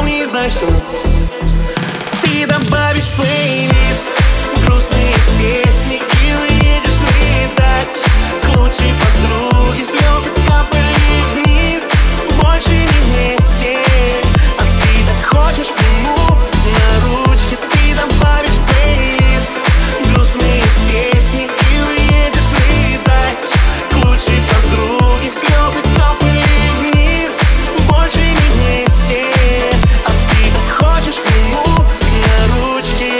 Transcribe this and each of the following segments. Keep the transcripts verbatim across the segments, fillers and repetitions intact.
Запомни, знай, что ты добавишь в плейлист грустные песни и уедешь летать к лучшей подруге. Слезы капали вниз, больше не вместе, а ты так хочешь к нему на ручке. Ты добавишь в плейлист грустные песни и уедешь летать к лучшей подруге. Слезы капали вниз, больше не вместе, а ты так хочешь к нему на ручке.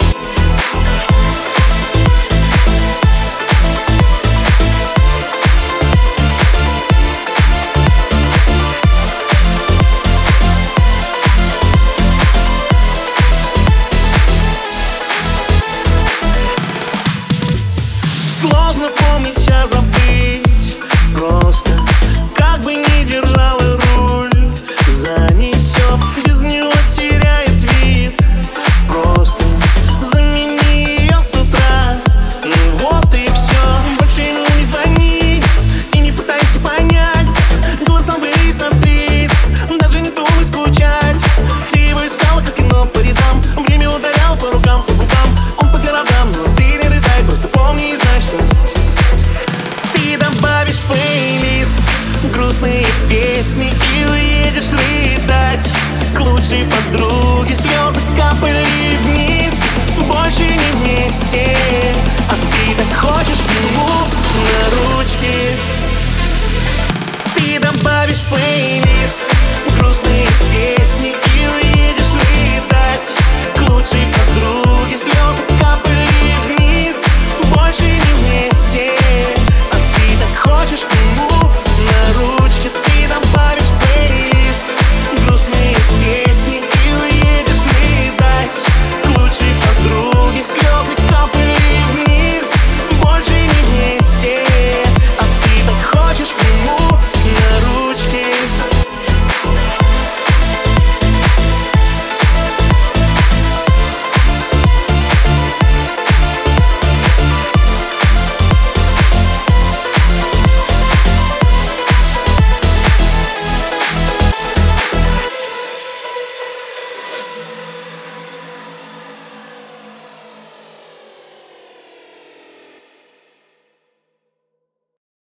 Сложно помнить, а забыть просто. Как бы ни держала руль, занесет, без него теряет вид. Просто замени ее с утра, ну вот и все. Больше ему не звони и не пытайся понять, голосом высмотрит, даже не думай скучать. Ты его искала, как кино по рядам, время ударял по рукам, по губам, он по городам, но ты не рыдай, просто помни и знай, что ты добавишь в плейлист грустные песни и уедешь летать к лучшей подруге. Слез